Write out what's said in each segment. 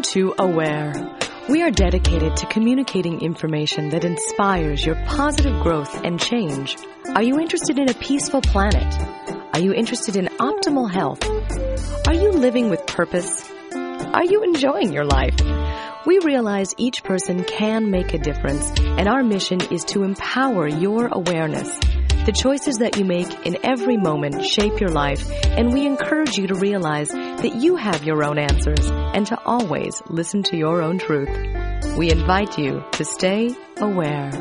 to Aware. We are dedicated to communicating information that inspires your positive growth and change. Are you interested in a peaceful planet? Are you interested in optimal health? Are you living with purpose? Are you enjoying your life? We realize each person can make a difference, and our mission is to empower your awareness. The choices that you make in every moment shape your life, and we encourage you to realize that you have your own answers and to always listen to your own truth. We invite you to stay aware.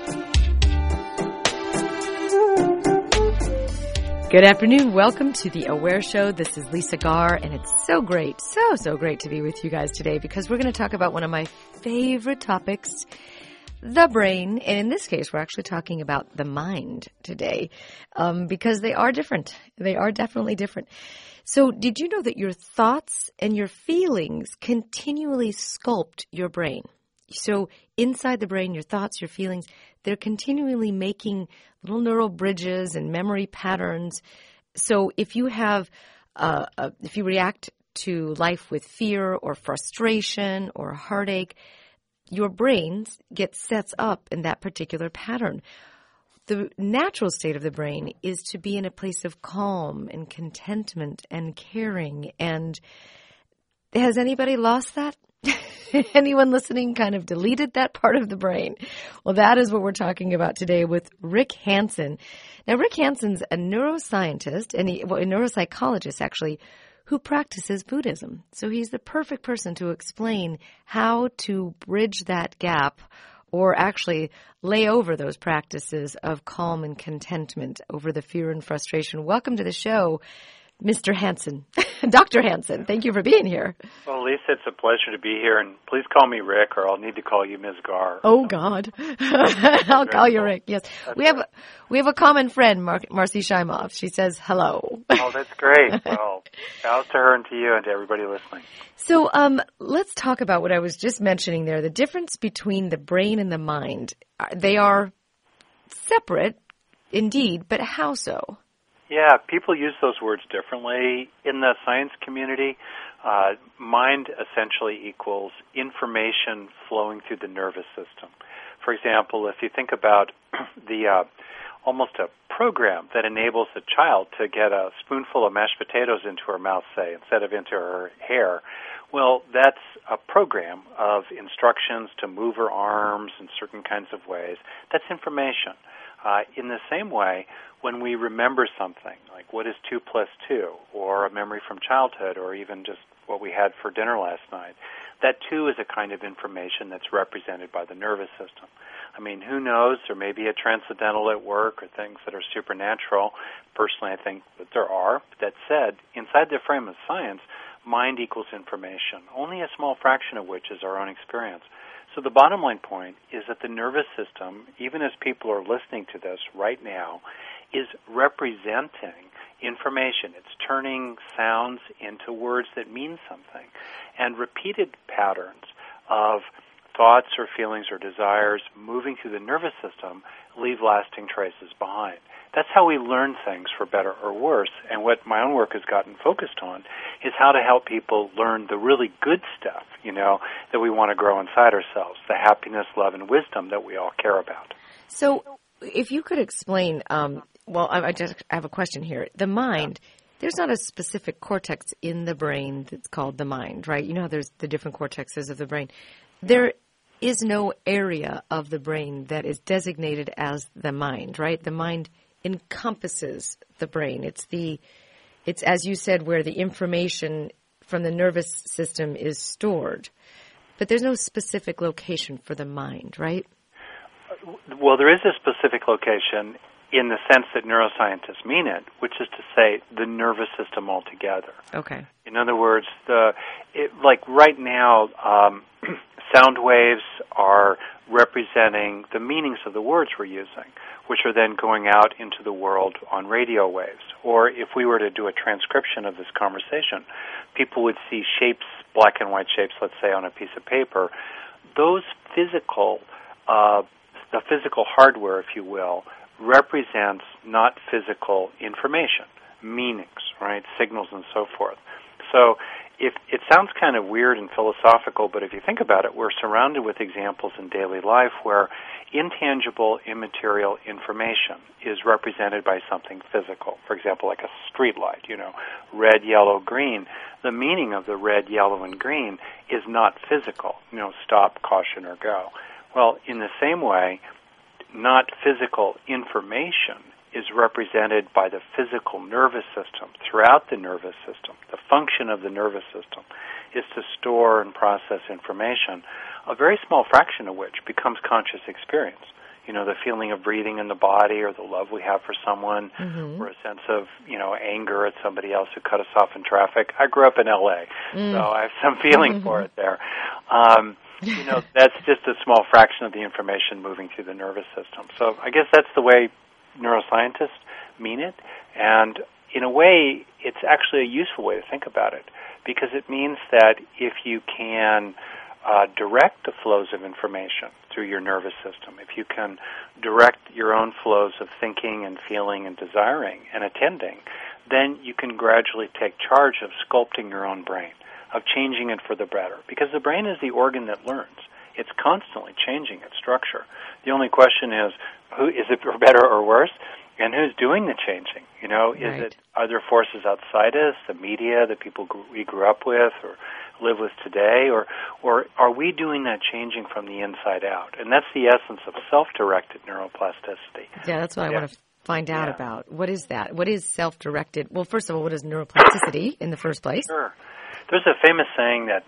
Good afternoon. Welcome to the Aware Show. This is Lisa Garr, and it's so great, so great to be with you guys today because we're going to talk about one of my favorite topics, the brain. And in this case, we're actually talking about the mind today because they are different. They are definitely different. So did you know that your thoughts and your feelings continually sculpt your brain? So inside the brain, your thoughts, your feelings, they're continually making little neural bridges and memory patterns. So if you have, if you react to life with fear or frustration or heartache, your brain sets up in that particular pattern. The natural state of the brain is to be in a place of calm and contentment and caring. And has anybody lost that? Anyone listening kind of deleted that part of the brain? Well, that is what we're talking about today with Rick Hanson. Now, Rick Hanson's a neuroscientist, and a neuropsychologist, actually, who practices Buddhism. So he's the perfect person to explain how to bridge that gap or actually lay over those practices of calm and contentment over the fear and frustration. Welcome to the show, Mr. Hanson. Dr. Hanson, thank you for being here. Well, Lisa, it's a pleasure to be here, and please call me Rick, or I'll need to call you Ms. Garr. Oh, God. I'll call you Rick, yes. We have a common friend, Marcy Shimoff. She says hello. Oh, that's great. Well, out to her and to you and to everybody listening. So let's talk about what I was just mentioning there, the difference between the brain and the mind. They are separate, indeed, but how so? Yeah, people use those words differently. In the science community, mind essentially equals information flowing through the nervous system. For example, if you think about the almost a program that enables a child to get a spoonful of mashed potatoes into her mouth, say, instead of into her hair, well, that's a program of instructions to move her arms in certain kinds of ways. That's information. In the same way, when we remember something, like what is 2 plus 2, or a memory from childhood, or even just what we had for dinner last night, that too is a kind of information that's represented by the nervous system. I mean, who knows? There may be a transcendental at work or things that are supernatural. Personally, I think that there are. That said, inside the frame of science, mind equals information, only a small fraction of which is our own experience. So the bottom line point is that the nervous system, even as people are listening to this right now, is representing information. It's turning sounds into words that mean something. And repeated patterns of thoughts or feelings or desires moving through the nervous system leave lasting traces behind. That's how we learn things, for better or worse. And what my own work has gotten focused on is how to help people learn the really good stuff, that we want to grow inside ourselves, the happiness, love, and wisdom that we all care about. So if you could explain, I have a question here. The mind, there's not a specific cortex in the brain that's called the mind, right? You know how there's the different cortexes of the brain. There is no area of the brain that is designated as the mind, right? The mind encompasses the brain. It's as you said, where the information from the nervous system is stored. But there's no specific location for the mind, right? Well, there is a specific location in the sense that neuroscientists mean it, which is to say the nervous system altogether. Okay. In other words, like right now, sound waves are representing the meanings of the words we're using, which are then going out into the world on radio waves. Or if we were to do a transcription of this conversation, people would see shapes, black and white shapes, let's say, on a piece of paper. Those physical, the physical hardware, if you will, represents not physical information, meanings, right, signals and so forth. So if it sounds kind of weird and philosophical, but if you think about it, we're surrounded with examples in daily life where intangible, immaterial information is represented by something physical. For example, like a street light, red, yellow, green. The meaning of the red, yellow, and green is not physical, stop, caution, or go. Well, in the same way, not physical information is represented by the physical nervous system. Throughout the nervous system, the function of the nervous system is to store and process information, a very small fraction of which becomes conscious experience. The feeling of breathing in the body, or the love we have for someone, or a sense of, anger at somebody else who cut us off in traffic. I grew up in L.A., so I have some feeling for it there. That's just a small fraction of the information moving through the nervous system. So I guess that's the way neuroscientists mean it, and in a way, it's actually a useful way to think about it, because it means that if you can direct the flows of information through your nervous system, if you can direct your own flows of thinking and feeling and desiring and attending, then you can gradually take charge of sculpting your own brain, of changing it for the better, because the brain is the organ that learns. It's constantly changing its structure. The only question is, is it for better or worse, and who's doing the changing? Is it other forces outside us, the media, the people we grew up with or live with today, or are we doing that changing from the inside out? And that's the essence of self-directed neuroplasticity. Yeah, that's what I want to find out about. What is that? What is self-directed? Well, first of all, what is neuroplasticity in the first place? Sure. There's a famous saying that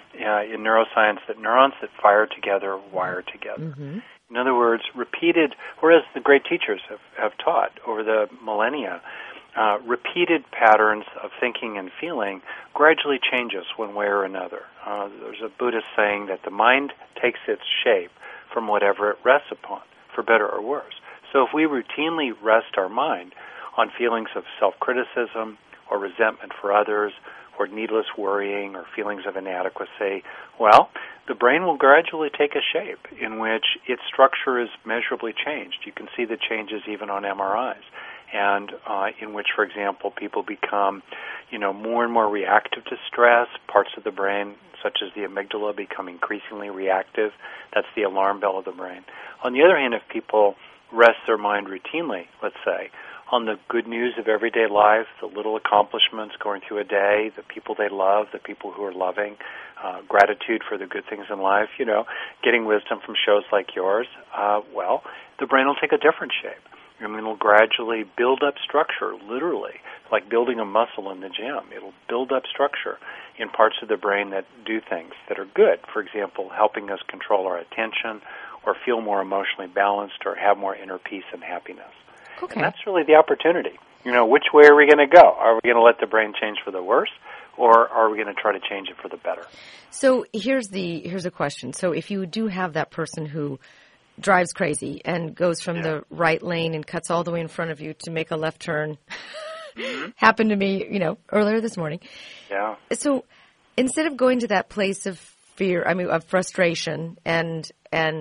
in neuroscience that neurons that fire together wire together. Mm-hmm. In other words, whereas the great teachers have taught over the millennia, repeated patterns of thinking and feeling gradually change us one way or another. There's a Buddhist saying that the mind takes its shape from whatever it rests upon, for better or worse. So if we routinely rest our mind on feelings of self-criticism or resentment for others, or needless worrying or feelings of inadequacy, well, the brain will gradually take a shape in which its structure is measurably changed. You can see the changes even on MRIs, and in which, for example, people become, more and more reactive to stress. Parts of the brain, such as the amygdala, become increasingly reactive. That's the alarm bell of the brain. On the other hand, if people rest their mind routinely, let's say, on the good news of everyday life, the little accomplishments going through a day, the people they love, the people who are loving, gratitude for the good things in life, getting wisdom from shows like yours, well, the brain will take a different shape. It'll gradually build up structure, literally, like building a muscle in the gym. It'll build up structure in parts of the brain that do things that are good. For example, helping us control our attention or feel more emotionally balanced or have more inner peace and happiness. Okay. And that's really the opportunity. Which way are we going to go? Are we going to let the brain change for the worse, or are we going to try to change it for the better? So here's a question. So if you do have that person who drives crazy and goes from the right lane and cuts all the way in front of you to make a left turn, happened to me, earlier this morning. Yeah. So instead of going to that place of fear, of frustration, and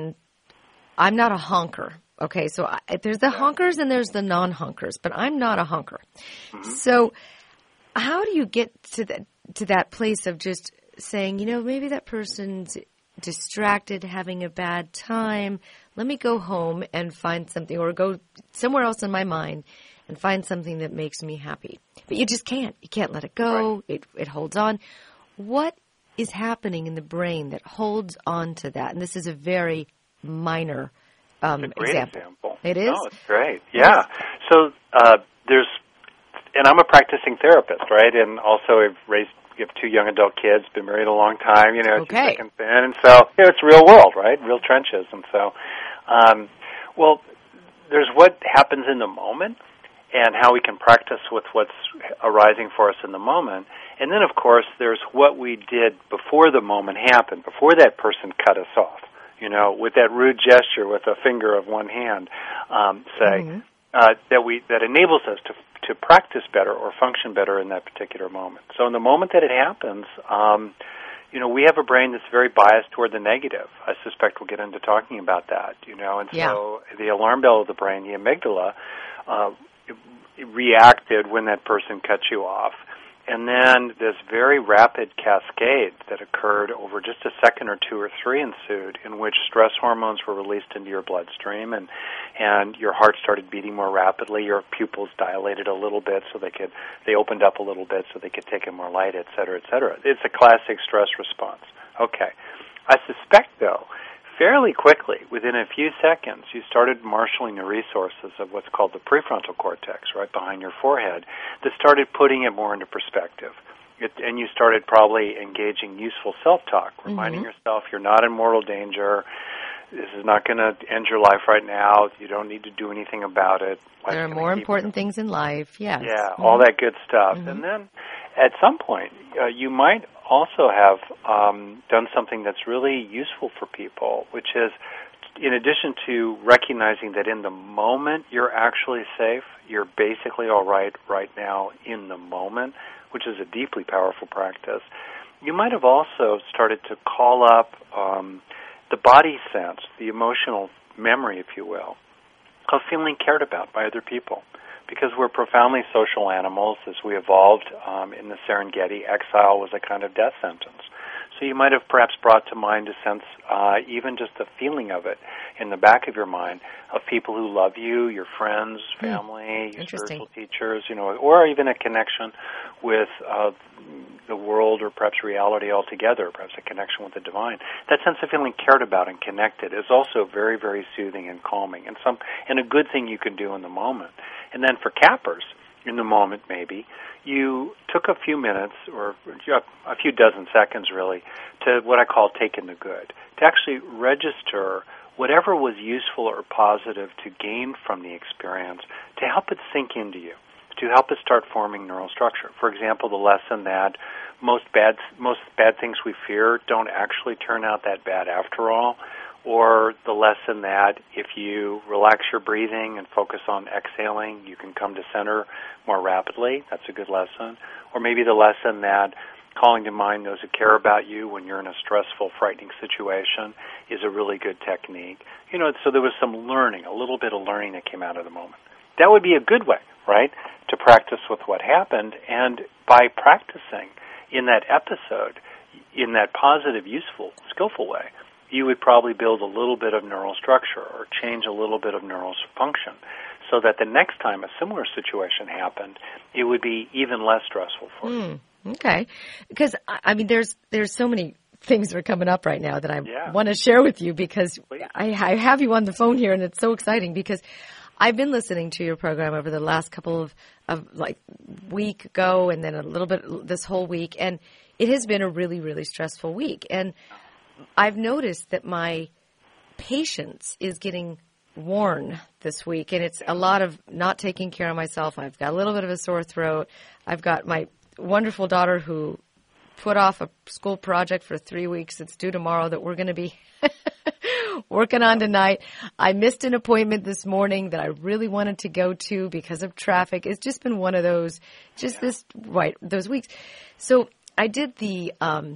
I'm not a honker. Okay, so there's the honkers and there's the non-honkers, but I'm not a honker. Mm-hmm. So how do you get to that place of just saying, maybe that person's distracted, having a bad time. Let me go home and find something, or go somewhere else in my mind and find something that makes me happy. But you just can't. You can't let it go. Right. It holds on. What is happening in the brain that holds on to that? And this is a very minor it's a great example. It is? Oh, it's great. Yeah. So and I'm a practicing therapist, right? And also we have 2 young adult kids, been married a long time, Okay. And so, it's real world, right? Real trenches. And so, there's what happens in the moment and how we can practice with what's arising for us in the moment. And then, of course, there's what we did before the moment happened, before that person cut us off. With that rude gesture with a finger of one hand, that enables us to practice better or function better in that particular moment. So in the moment that it happens, we have a brain that's very biased toward the negative. I suspect we'll get into talking about that, And so the alarm bell of the brain, the amygdala, reacted when that person cut you off. And then this very rapid cascade that occurred over just a second or two or three ensued, in which stress hormones were released into your bloodstream, and your heart started beating more rapidly, your pupils dilated a little bit so they opened up a little bit so they could take in more light, et cetera, et cetera. It's a classic stress response. Okay. I suspect, though, fairly quickly, within a few seconds, you started marshaling the resources of what's called the prefrontal cortex, right behind your forehead, that started putting it more into perspective. And you started probably engaging useful self-talk, reminding yourself you're not in mortal danger, this is not going to end your life right now, you don't need to do anything about it. There are more important things in life, yes. Yeah, all that good stuff. And then at some point, you might also have done something that's really useful for people, which is, in addition to recognizing that in the moment you're actually safe, you're basically all right now in the moment, which is a deeply powerful practice, you might have also started to call up the body sense, the emotional memory, if you will, of feeling cared about by other people. Because we're profoundly social animals. As we evolved in the Serengeti, exile was a kind of death sentence. So you might have perhaps brought to mind a sense, even just the feeling of it in the back of your mind, of people who love you, your friends, family, your spiritual teachers, or even a connection with the world or perhaps reality altogether, perhaps a connection with the divine. That sense of feeling cared about and connected is also very, very soothing and calming, and a good thing you can do in the moment. And then for cappers, in the moment maybe, you took a few minutes or a few dozen seconds really to what I call take in the good, to actually register whatever was useful or positive to gain from the experience, to help it sink into you, to help it start forming neural structure. For example, the lesson that most bad things we fear don't actually turn out that bad after all, or the lesson that if you relax your breathing and focus on exhaling, you can come to center more rapidly. That's a good lesson. Or maybe the lesson that calling to mind those who care about you when you're in a stressful, frightening situation is a really good technique. So there was some learning, a little bit of learning that came out of the moment. That would be a good way, right, to practice with what happened. And by practicing in that episode, in that positive, useful, skillful way, you would probably build a little bit of neural structure or change a little bit of neural function so that the next time a similar situation happened, it would be even less stressful for you. Okay. Because, there's so many things that are coming up right now that I want to share with you because I have you on the phone here, and it's so exciting because I've been listening to your program over the last couple of week ago and then a little bit this whole week, and it has been a really, really stressful week. And I've noticed that my patience is getting worn this week, and it's a lot of not taking care of myself. I've got a little bit of a sore throat. I've got my wonderful daughter who put off a school project for 3 weeks. It's due tomorrow that we're going to be working on tonight. I missed an appointment this morning that I really wanted to go to because of traffic. It's just been one of those, those weeks. So I did the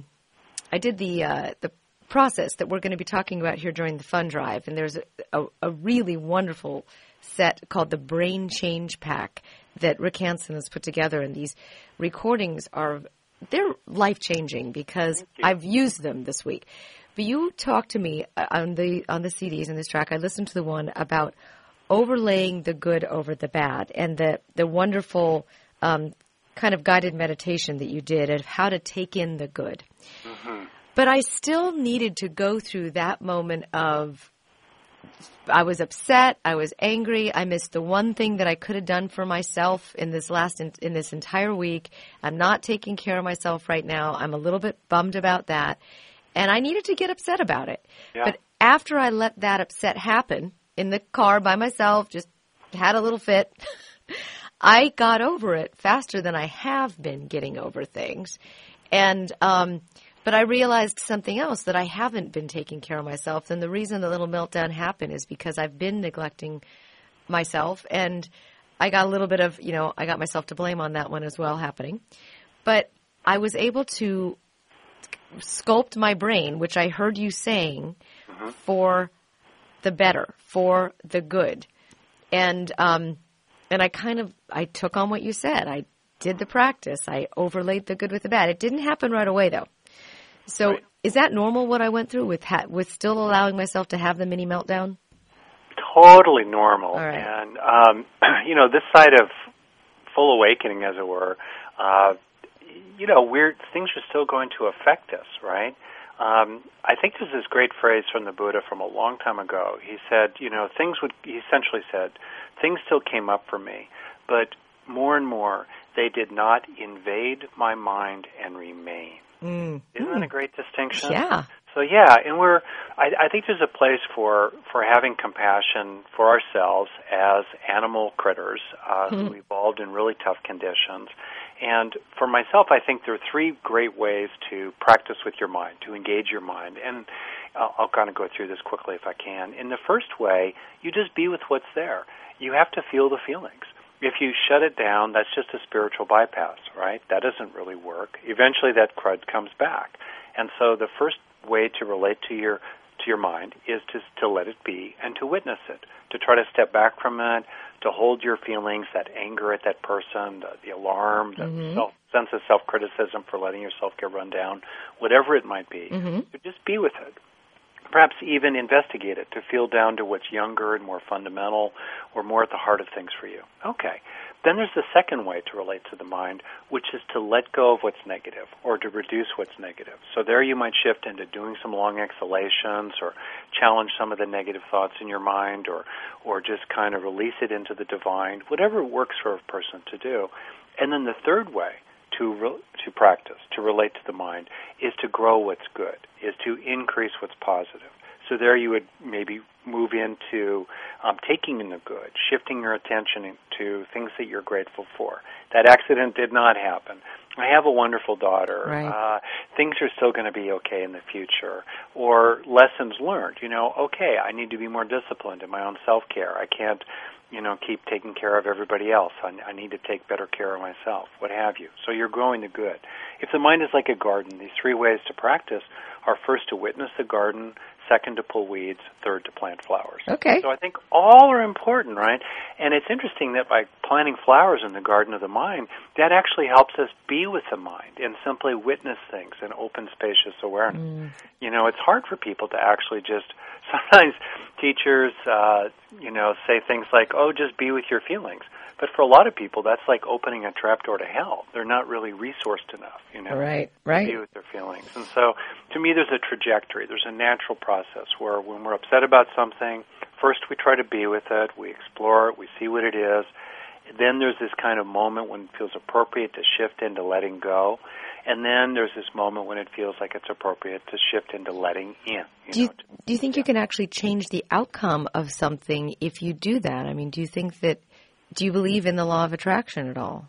process that we're going to be talking about here during the fund drive, and there's a really wonderful set called the Brain Change Pack that Rick Hansen has put together, and these recordings they're life-changing because I've used them this week. But you talked to me on the CDs in this track. I listened to the one about overlaying the good over the bad, and the wonderful kind of guided meditation that you did of how to take in the good. But I still needed to go through that moment of I was upset, I was angry, I missed the one thing that I could have done for myself in this entire week. I'm not taking care of myself right now. I'm a little bit bummed about that. And I needed to get upset about it. Yeah. But after I let that upset happen in the car by myself, just had a little fit, I got over it faster than I have been getting over things. And but I realized something else, that I haven't been taking care of myself. And the reason the little meltdown happened is because I've been neglecting myself. And I got a little bit of, I got myself to blame on that one as well happening. But I was able to sculpt my brain, which I heard you saying, for the better, for the good. And I took on what you said. I did the practice. I overlaid the good with the bad. It didn't happen right away, though. So Right. Is that normal, what I went through with still allowing myself to have the mini meltdown? Totally normal. All right. And, this side of full awakening, as it were, weird things are still going to affect us, right? I think there's this great phrase from the Buddha from a long time ago. He said, he essentially said, things still came up for me, but more and more, they did not invade my mind and remain. Isn't that a great distinction? Yeah. So and I think there's a place for having compassion for ourselves as animal critters who evolved in really tough conditions. And for myself, I think there are three great ways to practice with your mind, to engage your mind. And I'll kind of go through this quickly if I can. In the first way, you just be with what's there. You have to feel the feelings. If you shut it down, that's just a spiritual bypass, right? That doesn't really work. Eventually that crud comes back. And so the first way to relate to your mind is to let it be and to witness it, to try to step back from it, to hold your feelings, that anger at that person, the alarm, the sense of self-criticism for letting yourself get run down, whatever it might be. So just be with it. Perhaps even investigate it, to feel down to what's younger and more fundamental or more at the heart of things for you. Okay. Then there's the second way to relate to the mind, which is to let go of what's negative or to reduce what's negative. So there you might shift into doing some long exhalations or challenge some of the negative thoughts in your mind or just kind of release it into the divine, whatever works for a person to do. And then the third way to practice, to relate to the mind, is to grow what's good, is to increase what's positive. So there you would maybe move into taking in the good, shifting your attention to things that you're grateful for. That accident did not happen. I have a wonderful daughter. Right. Things are still going to be okay in the future. Or lessons learned. Okay, I need to be more disciplined in my own self-care. I can't keep taking care of everybody else. I need to take better care of myself, what have you. So you're growing the good. If the mind is like a garden, these three ways to practice are first to witness the garden, second to pull weeds, third to plant flowers. Okay. So I think all are important, right? And it's interesting that by planting flowers in the garden of the mind, that actually helps us be with the mind and simply witness things in open, spacious awareness. It's hard for people to actually sometimes teachers, say things like, just be with your feelings. But for a lot of people, that's like opening a trapdoor to hell. They're not really resourced enough, Right. to be with their feelings. And so, to me, there's a trajectory. There's a natural process where when we're upset about something, first we try to be with it, we explore it, we see what it is. Then there's this kind of moment when it feels appropriate to shift into letting go. And then there's this moment when it feels like it's appropriate to shift into letting in. Do you think you can actually change the outcome of something if you do that? I mean, do you believe in the law of attraction at all?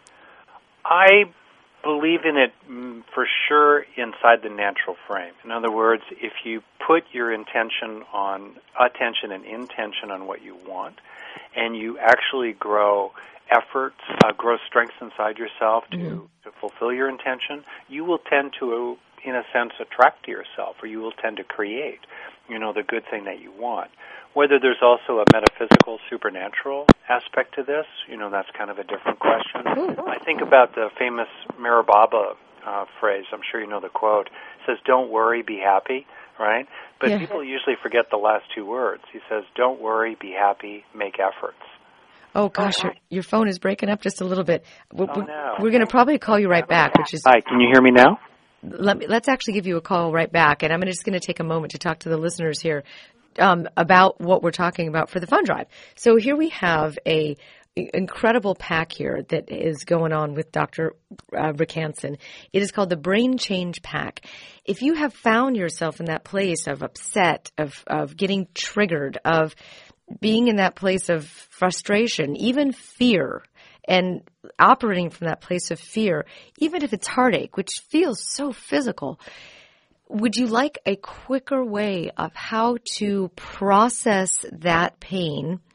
I believe in it for sure inside the natural frame. In other words, if you put your attention and intention on what you want, and you actually grow efforts, grow strength inside yourself to fulfill your intention, you will tend to, in a sense, attract to yourself, or you will tend to create, the good thing that you want. Whether there's also a metaphysical, supernatural aspect to this, that's kind of a different question. I think about the famous Meher Baba phrase. I'm sure you know the quote. It says, "Don't worry, be happy," right? But people usually forget the last two words. He says, "Don't worry, be happy, make efforts." Oh, gosh, your phone is breaking up just a little bit. We're no. going to probably call you right back, which is... Hi, can you hear me now? Let's actually give you a call right back, and I'm just going to take a moment to talk to the listeners here about what we're talking about for the Fun Drive. So here we have a incredible pack here that is going on with Dr. Rick Hanson. It is called the Brain Change Pack. If you have found yourself in that place of upset, of getting triggered, of being in that place of frustration, even fear, and operating from that place of fear, even if it's heartache, which feels so physical, would you like a quicker way of how to process that pain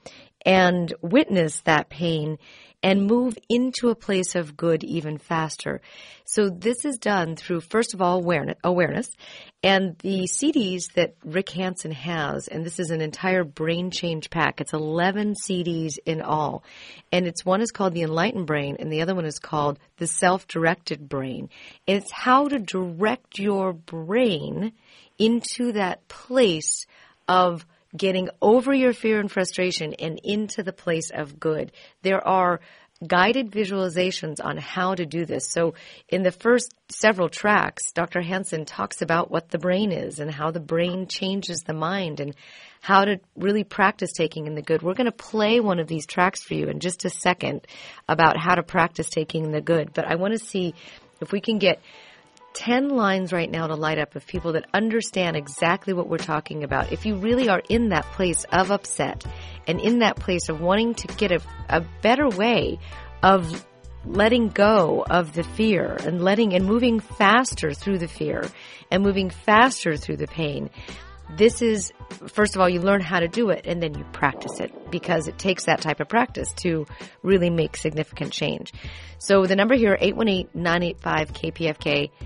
and witness that pain and move into a place of good even faster. So this is done through, first of all, awareness. And the CDs that Rick Hanson has, and this is an entire brain change pack. It's 11 CDs in all. And one is called the Enlightened Brain, and the other one is called the Self-Directed Brain. And it's how to direct your brain into that place of getting over your fear and frustration and into the place of good. There are guided visualizations on how to do this. So in the first several tracks, Dr. Hanson talks about what the brain is and how the brain changes the mind and how to really practice taking in the good. We're going to play one of these tracks for you in just a second about how to practice taking in the good. But I want to see if we can get 10 lines right now to light up of people that understand exactly what we're talking about. If you really are in that place of upset and in that place of wanting to get a better way of letting go of the fear and moving faster through the fear and moving faster through the pain, this is, first of all, you learn how to do it and then you practice it because it takes that type of practice to really make significant change. So the number here, 818-985-KPFK,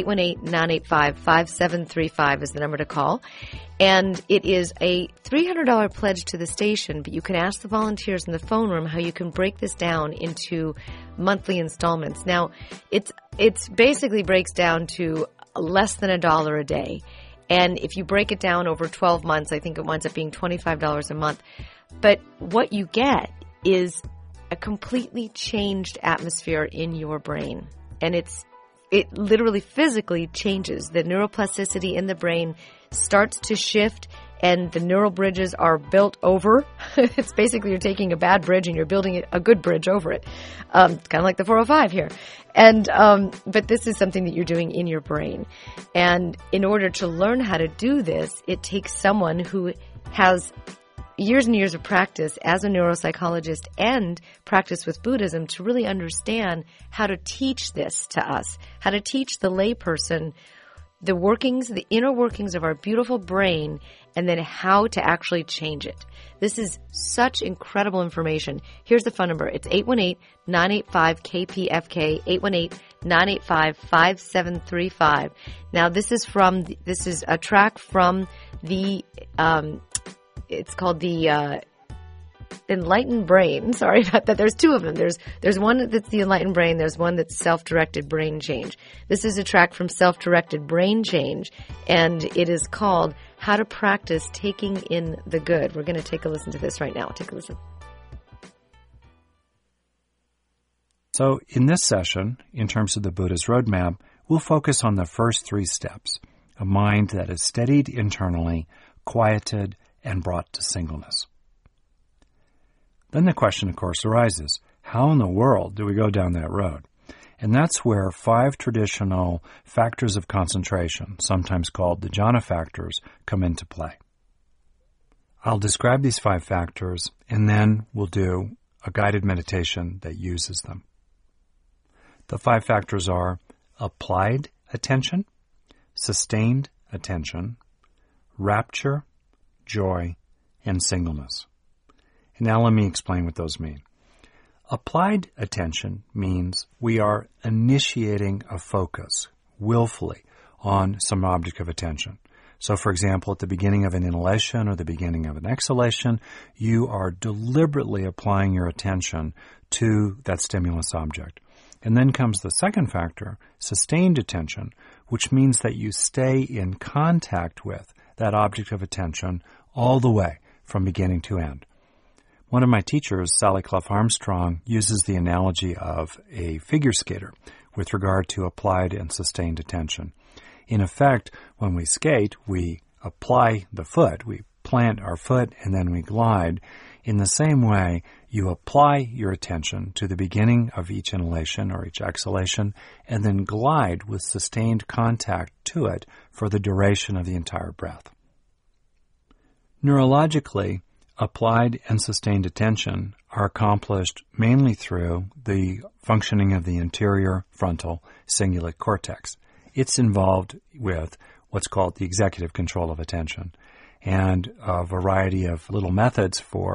818-985-5735 is the number to call. And it is a $300 pledge to the station, but you can ask the volunteers in the phone room how you can break this down into monthly installments. Now, it's basically breaks down to less than $1 a day. And if you break it down over 12 months, I think it winds up being $25 a month. But what you get is a completely changed atmosphere in your brain. And it literally physically changes. The neuroplasticity in the brain starts to shift and the neural bridges are built over. It's basically you're taking a bad bridge and you're building a good bridge over it. It's kind of like the 405 here. And but this is something that you're doing in your brain. And in order to learn how to do this, it takes someone who has years and years of practice as a neuropsychologist and practice with Buddhism to really understand how to teach this to us, how to teach the layperson the inner workings of our beautiful brain, and then how to actually change it. This is such incredible information. Here's the phone number. It's 818-985-KPFK, 818-985-5735. Now, this is a track from the, it's called the Enlightened Brain. Sorry about that. There's two of them. There's one that's the Enlightened Brain. There's one that's Self-Directed Brain Change. This is a track from Self-Directed Brain Change, and it is called How to Practice Taking in the Good. We're going to take a listen to this right now. Take a listen. So in this session, in terms of the Buddha's roadmap, we'll focus on the first 3 steps: a mind that is steadied internally, quieted, and brought to singleness. Then the question, of course, arises, how in the world do we go down that road? And that's where 5 traditional factors of concentration, sometimes called the jhana factors, come into play. I'll describe these 5 factors, and then we'll do a guided meditation that uses them. The 5 factors are applied attention, sustained attention, rapture, joy, and singleness. Now let me explain what those mean. Applied attention means we are initiating a focus willfully on some object of attention. So, for example, at the beginning of an inhalation or the beginning of an exhalation, you are deliberately applying your attention to that stimulus object. And then comes the second factor, sustained attention, which means that you stay in contact with that object of attention all the way from beginning to end. One of my teachers, Sally Clough Armstrong, uses the analogy of a figure skater with regard to applied and sustained attention. In effect, when we skate, we apply the foot, we plant our foot, and then we glide. In the same way, you apply your attention to the beginning of each inhalation or each exhalation, and then glide with sustained contact to it for the duration of the entire breath. Neurologically, applied and sustained attention are accomplished mainly through the functioning of the anterior frontal cingulate cortex. It's involved with what's called the executive control of attention, and a variety of little methods for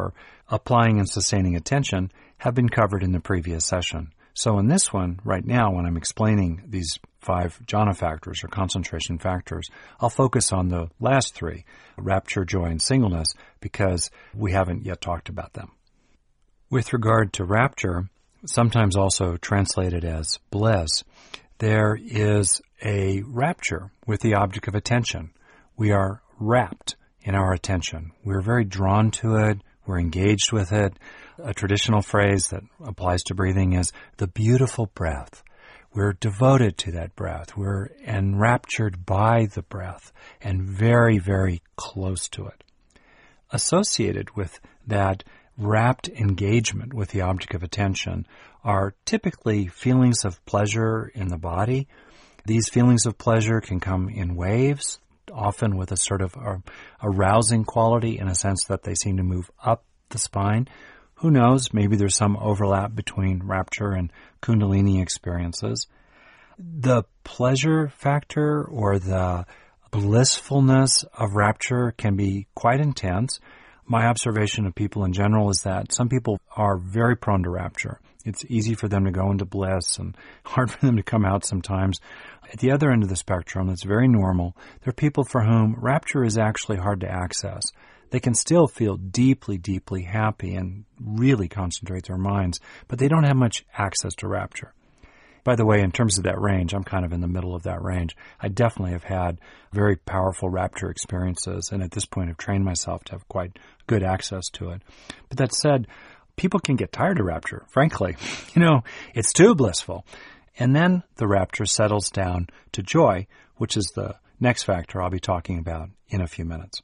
applying and sustaining attention have been covered in the previous session. So in this one, right now, when I'm explaining these 5 jhana factors or concentration factors, I'll focus on the last 3, rapture, joy, and singleness, because we haven't yet talked about them. With regard to rapture, sometimes also translated as bliss, there is a rapture with the object of attention. We are rapt in our attention. We're very drawn to it. We're engaged with it. A traditional phrase that applies to breathing is the beautiful breath. We're devoted to that breath. We're enraptured by the breath and very, very close to it. Associated with that rapt engagement with the object of attention are typically feelings of pleasure in the body. These feelings of pleasure can come in waves, often with a sort of arousing quality in a sense that they seem to move up the spine. Who knows? Maybe there's some overlap between rapture and Kundalini experiences. The pleasure factor or the blissfulness of rapture can be quite intense. My observation of people in general is that some people are very prone to rapture. It's easy for them to go into bliss and hard for them to come out sometimes. At the other end of the spectrum, it's very normal. There are people for whom rapture is actually hard to access. They can still feel deeply, deeply happy and really concentrate their minds, but they don't have much access to rapture. By the way, in terms of that range, I'm kind of in the middle of that range. I definitely have had very powerful rapture experiences, and at this point have trained myself to have quite good access to it. But that said, people can get tired of rapture, frankly. It's too blissful. And then the rapture settles down to joy, which is the next factor I'll be talking about in a few minutes.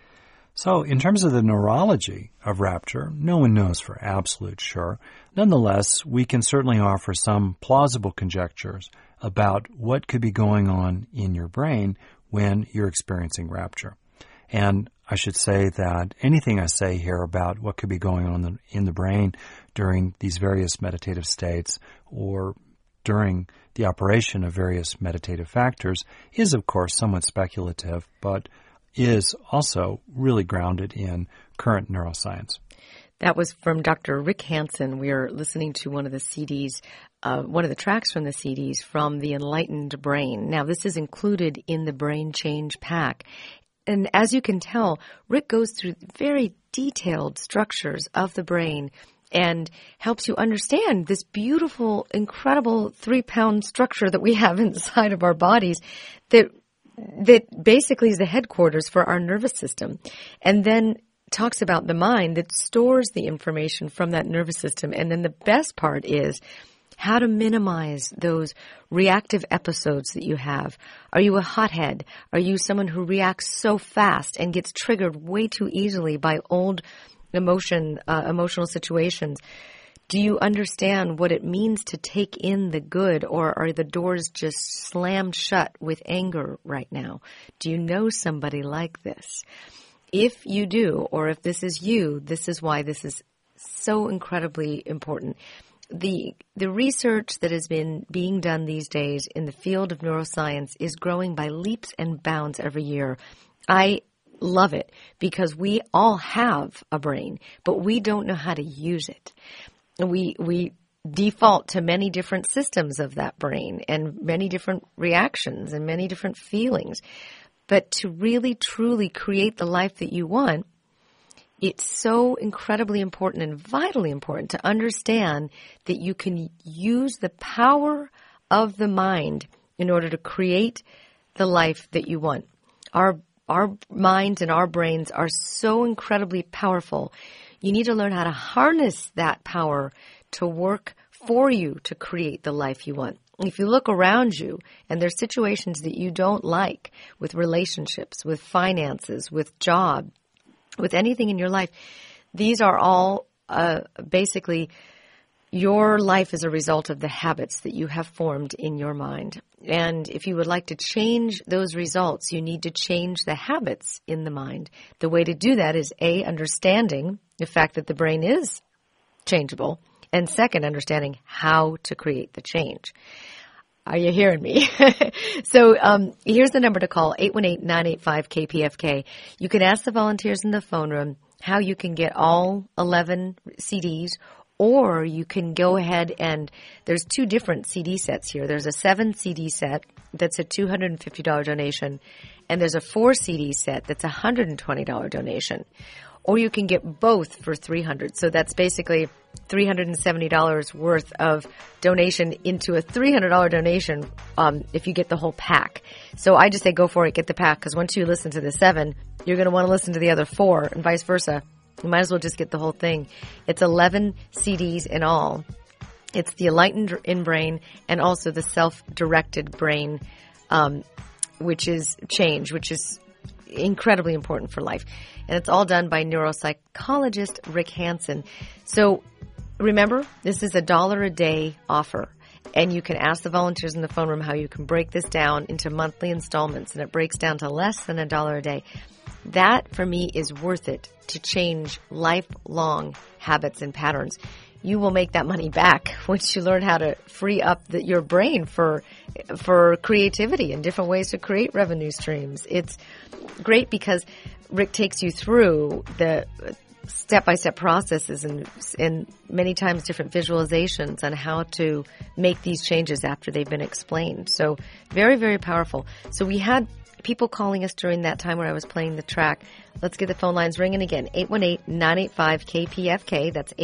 So in terms of the neurology of rapture, no one knows for absolute sure. Nonetheless, we can certainly offer some plausible conjectures about what could be going on in your brain when you're experiencing rapture. And I should say that anything I say here about what could be going on in the brain during these various meditative states or during the operation of various meditative factors is, of course, somewhat speculative, but is also really grounded in current neuroscience. That was from Dr. Rick Hansen. We are listening to one of the CDs, one of the tracks from the CDs from The Enlightened Brain. Now, this is included in the Brain Change Pack. And as you can tell, Rick goes through very detailed structures of the brain and helps you understand this beautiful, incredible 3-pound structure that we have inside of our bodies that basically is the headquarters for our nervous system. And then talks about the mind that stores the information from that nervous system. And then the best part is how to minimize those reactive episodes that you have. Are you a hothead? Are you someone who reacts so fast and gets triggered way too easily by old emotional situations? Do you understand what it means to take in the good, or are the doors just slammed shut with anger right now? Do you know somebody like this? If you do, or if this is you, this is why this is so incredibly important. The research that has been being done these days in the field of neuroscience is growing by leaps and bounds every year. I love it because we all have a brain, but we don't know how to use it. We default to many different systems of that brain and many different reactions and many different feelings. But to really, truly create the life that you want, it's so incredibly important and vitally important to understand that you can use the power of the mind in order to create the life that you want. Our minds and our brains are so incredibly powerful. You need to learn how to harness that power to work for you to create the life you want. If you look around you and there's situations that you don't like with relationships, with finances, with job, with anything in your life, these are all basically your life is a result of the habits that you have formed in your mind. And if you would like to change those results, you need to change the habits in the mind. The way to do that is A, understanding the fact that the brain is changeable, and second, understanding how to create the change. Are you hearing me? So here's the number to call, 818-985-KPFK. You can ask the volunteers in the phone room how you can get all 11 CDs, or you can go ahead and there's 2 different CD sets here. There's a 7 CD set that's a $250 donation, and there's a 4 CD set that's a $120 donation. Or you can get both for $300. So that's basically $370 worth of donation into a $300 donation if you get the whole pack. So I just say go for it, get the pack, because once you listen to the 7, you're going to want to listen to the other 4 and vice versa. You might as well just get the whole thing. It's 11 CDs in all. It's the Enlightened in Brain and also the Self-Directed Brain, which is change, which is incredibly important for life. And it's all done by neuropsychologist Rick Hanson. So remember, this is $1 a day offer. And you can ask the volunteers in the phone room how you can break this down into monthly installments. And it breaks down to less than $1 a day. That, for me, is worth it to change lifelong habits and patterns. You will make that money back once you learn how to free up your brain for creativity and different ways to create revenue streams. It's great because Rick takes you through the step-by-step processes and many times different visualizations on how to make these changes after they've been explained. So very, very powerful. So we had people calling us during that time where I was playing the track. Let's get the phone lines ringing again. 818-985-KPFK. That's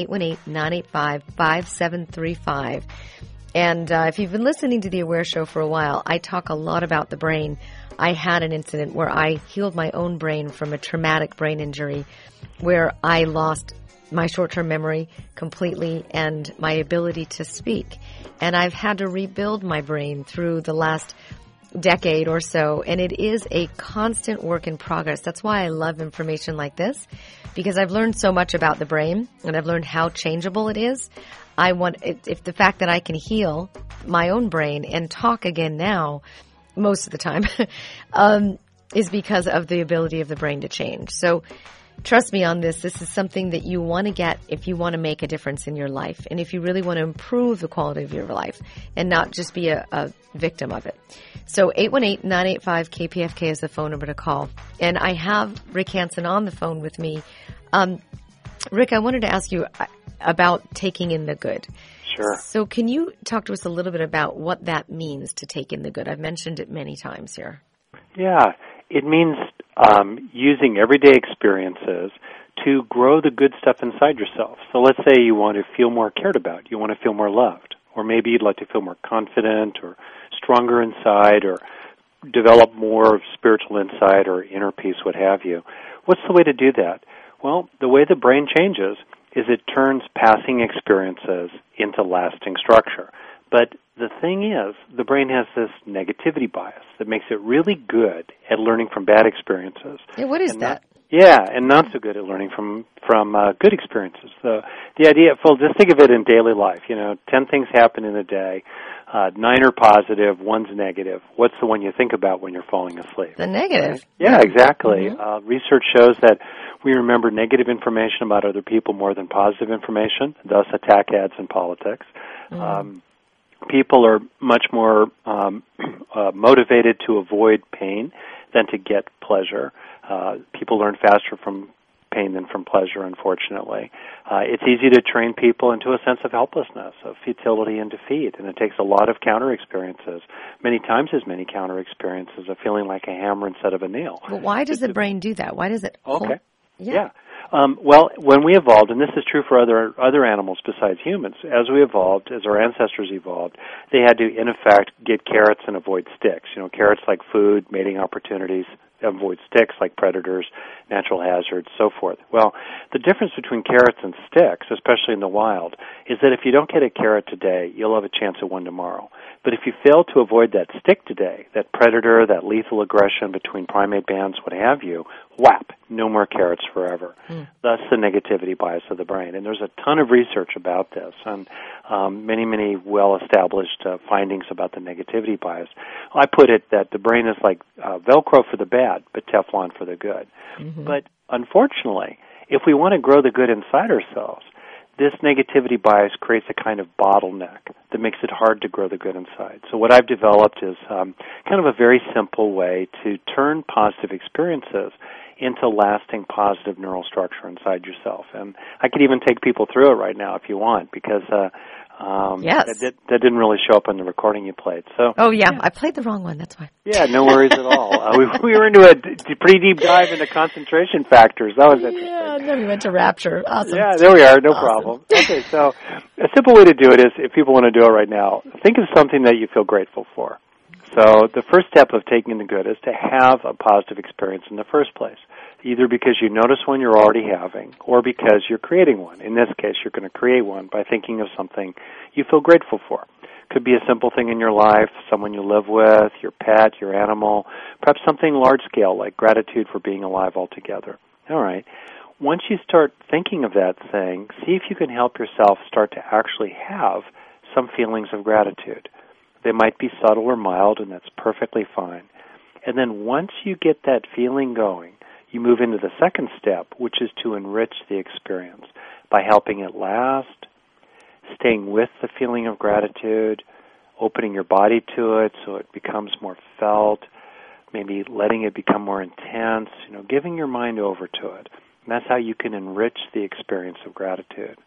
818-985-5735. And if you've been listening to the Aware Show for a while, I talk a lot about the brain. I had an incident where I healed my own brain from a traumatic brain injury where I lost my short-term memory completely and my ability to speak. And I've had to rebuild my brain through the last decade or so, and it is a constant work in progress. That's why I love information like this, because I've learned so much about the brain and I've learned how changeable it is. If the fact that I can heal my own brain and talk again now, most of the time, is because of the ability of the brain to change. So trust me on this. This is something that you want to get if you want to make a difference in your life and if you really want to improve the quality of your life and not just be a victim of it. So 818-985-KPFK is the phone number to call. And I have Rick Hanson on the phone with me. Rick, I wanted to ask you about taking in the good. Sure. So can you talk to us a little bit about what that means to take in the good? I've mentioned it many times here. Yeah, it means using everyday experiences to grow the good stuff inside yourself. So let's say you want to feel more cared about, you want to feel more loved, or maybe you'd like to feel more confident or stronger inside or develop more spiritual insight or inner peace, what have you. What's the way to do that? Well, the way the brain changes is it turns passing experiences into lasting structure. But the thing is, the brain has this negativity bias that makes it really good at learning from bad experiences. Yeah, what is that? And not so good at learning from good experiences. The idea, just think of it in daily life. 10 things happen in a day. 9 are positive, 1's negative. What's the one you think about when you're falling asleep? The negative. Yeah, exactly. Mm-hmm. Research shows that we remember negative information about other people more than positive information, thus attack ads in politics. Mm. People are much more motivated to avoid pain than to get pleasure. People learn faster from pain than from pleasure, unfortunately. It's easy to train people into a sense of helplessness, of futility and defeat, and it takes a lot of counter experiences, many times as many counter experiences of feeling like a hammer instead of a nail. But why does the brain do that? Why does it? Okay. Yeah. Well, when we evolved, and this is true for other animals besides humans, as we evolved, as our ancestors evolved, they had to, in effect, get carrots and avoid sticks. Carrots like food, mating opportunities, avoid sticks like predators, natural hazards, so forth. Well, the difference between carrots and sticks, especially in the wild, is that if you don't get a carrot today, you'll have a chance at one tomorrow. But if you fail to avoid that stick today, that predator, that lethal aggression between primate bands, what have you, whap, no more carrots forever. That's the negativity bias of the brain. And there's a ton of research about this and many, many well-established findings about the negativity bias. I put it that the brain is like Velcro for the bad, but Teflon for the good. Mm-hmm. But unfortunately, if we want to grow the good inside ourselves, this negativity bias creates a kind of bottleneck that makes it hard to grow the good inside. So what I've developed is kind of a very simple way to turn positive experiences into lasting positive neural structure inside yourself. And I could even take people through it right now if you want, because yes. that didn't really show up in the recording you played. So. Oh, yeah. I played the wrong one. That's why. Yeah, no worries at all. We were into a pretty deep dive into concentration factors. That was interesting. Yeah, and then we went to rapture. Awesome. Yeah, there we are. No problem. Okay, so a simple way to do it is, if people want to do it right now, think of something that you feel grateful for. So the first step of taking the good is to have a positive experience in the first place, either because you notice one you're already having or because you're creating one. In this case, you're going to create one by thinking of something you feel grateful for. Could be a simple thing in your life, someone you live with, your pet, your animal, perhaps something large-scale like gratitude for being alive altogether. All right. Once you start thinking of that thing, see if you can help yourself start to actually have some feelings of gratitude. They might be subtle or mild, and that's perfectly fine. And then once you get that feeling going, you move into the second step, which is to enrich the experience by helping it last, staying with the feeling of gratitude, opening your body to it so it becomes more felt, maybe letting it become more intense, giving your mind over to it. And that's how you can enrich the experience of gratitude.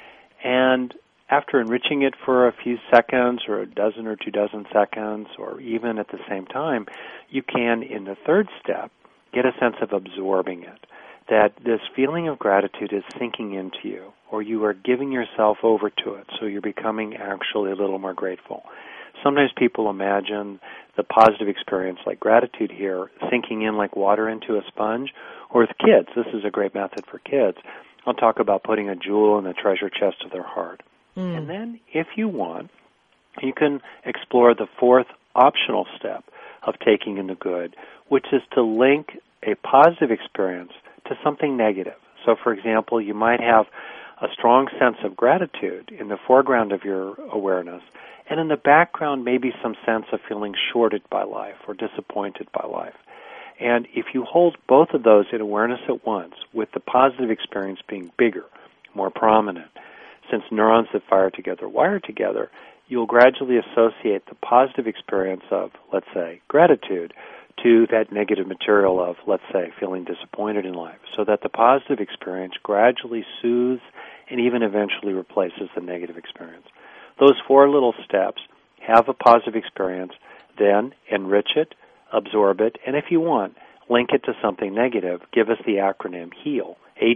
And after enriching it for a few seconds or a dozen or 24 seconds or even at the same time, you can, in the third step, get a sense of absorbing it, that this feeling of gratitude is sinking into you, or you are giving yourself over to it, so you're becoming actually a little more grateful. Sometimes people imagine the positive experience like gratitude here sinking in like water into a sponge, or with kids, this is a great method for kids. I'll talk about putting a jewel in the treasure chest of their heart. And then, if you want, you can explore the fourth optional step of taking in the good, which is to link a positive experience to something negative. So, for example, you might have a strong sense of gratitude in the foreground of your awareness, and in the background maybe some sense of feeling shorted by life or disappointed by life. And if you hold both of those in awareness at once, with the positive experience being bigger, more prominent, since neurons that fire together wire together, you'll gradually associate the positive experience of, let's say, gratitude to that negative material of, let's say, feeling disappointed in life, so that the positive experience gradually soothes and even eventually replaces the negative experience. Those four little steps: have a positive experience, then enrich it, absorb it, and if you want, link it to something negative. Give us the acronym HEAL,